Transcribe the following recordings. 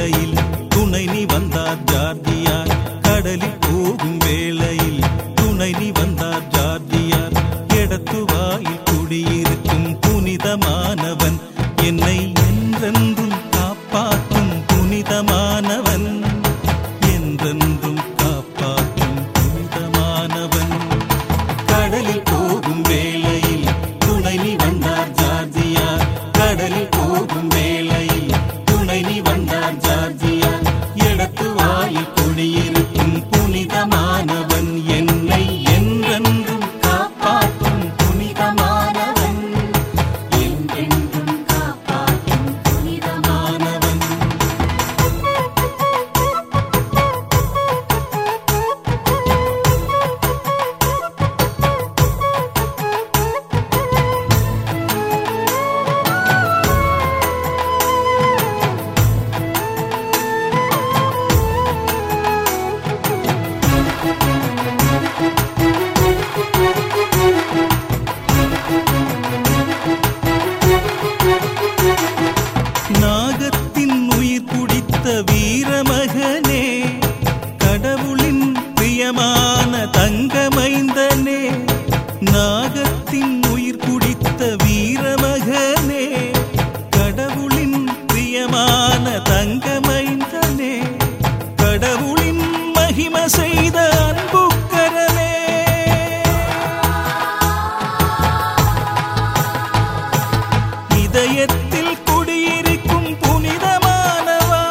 வேளையில் துணை நீ வந்தார் ஜார்ஜியார். கடலில் போகும் வேளையில் துணை நீ வந்தார் ஜார்ஜியார். எடத்துவாயில் குடியிருக்கும் புனிதமானவன், என்னை என்றென்றும் காப்பாற்றும் புனிதமானவன், என்றென்றும் காப்பாற்றும் புனிதமானவன். கடலில் போகும் வேளையில் துணை நீ வந்தார் ஜார்ஜியார். கடலில் போகும் வேளையில் துணை நீ வந்தார் ஜார்ஜியார். எடத்துவாயில் குடியிருக்கும் புனிதமானவன், என்னை என்றென்றும் காப்பாற்றும் புனிதமானவன், என்றென்றும் காப்பாற்றும் புனிதமானவன். நாகத்தின் உயிர் குடித்த வீரமகனே, கடவுளின் பிரியமான தங்கமைந்தனே. நாகத்தின் உயிர் குடித்த வீரமகனே, கடவுளின் பிரியமான தங்கமைந்தனே. கடவுளின் மகிமை செய்த அன்புக்கரமே, இதயத்தில் குடியிருக்கும் புனிதமானவா.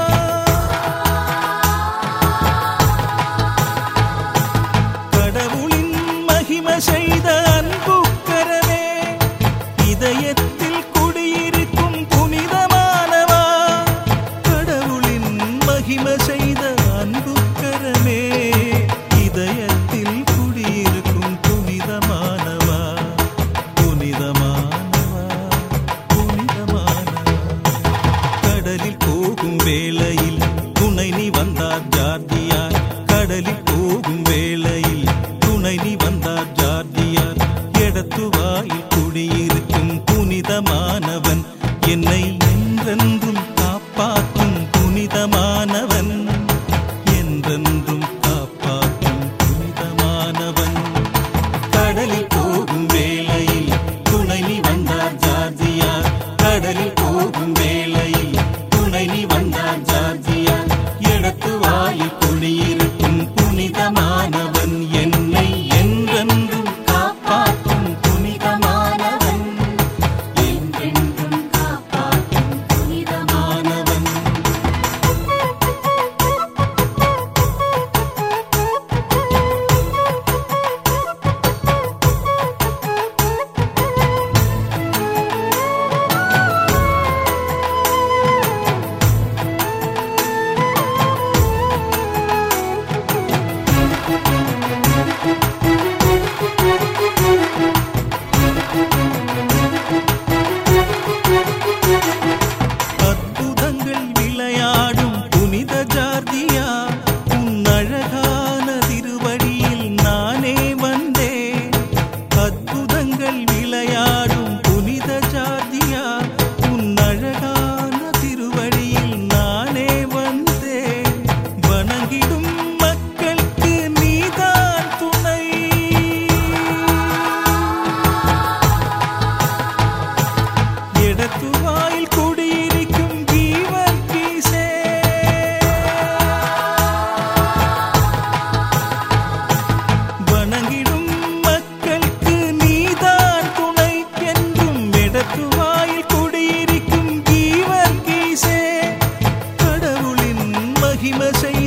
கடவுளின் மகிமை செய்த அன்புக்கரமே, இதயத்தில் குடியிருக்கும் புனிதமானவா. கடவுளின் மகிமை செய்த அன்புக்கரமே, இதயத்தில் குடியிருக்கும் புனிதமானவா, புனிதமானவா, புனிதமானவா. கடலில் போகும் வேளையில் துணை நீ வந்தார் ஜார்ஜியார். கடலில் போகும் வேளையில் துணை நீ வந்தார் ஜார்ஜியார். எடத்துவாயில் குடியிருக்கும் புனிதமானவன், என்னை என்றென்றும் காப்பாற்றும் புனிதமானவன், என்றென்றும் காப்பாற்றும் புனிதமானவன். கடலில் போகும் வேளையில் துணை நீ வந்தார் ஜார்ஜியார். கடலில் போகும் வேளையில் துணை நீ வந்தார் ஜார்ஜியார். எடத்துவாயில் குடியிருக்கும் புனிதமானவன், என்னை என்றென்றும் காப்பாற்றும் புனிதமானவன், என்றென்றும் காப்பாற்றும் புனிதமானவன். அற்புதங்கள் விளையாடும் புனித ஜார்ஜியா, உன் அழகான திருவடியில் நானே வந்தேன். அற்புதங்கள் விளையாடும் புனித ஜார்ஜியா, உன் அழகான திருவடியில் நானே வந்தேன். வணங்கிடும் மக்களுக்கு நீதான் துணை, எடத்துவாயில் குடியிருக்கும் கீவர்கீசே. வணங்கிடும் மக்களுக்கு நீதான் துணை, என்றும் எடத்துவாயில் குடியிருக்கும் கீவர்கீசே. கடவுளின் மகிமை